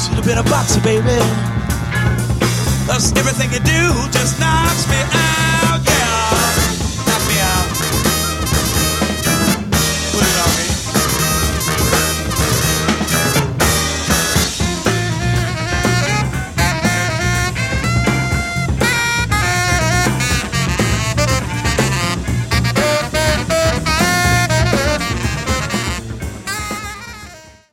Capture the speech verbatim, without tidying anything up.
Should have been a boxer, baby. Cause everything you do just knocks me out.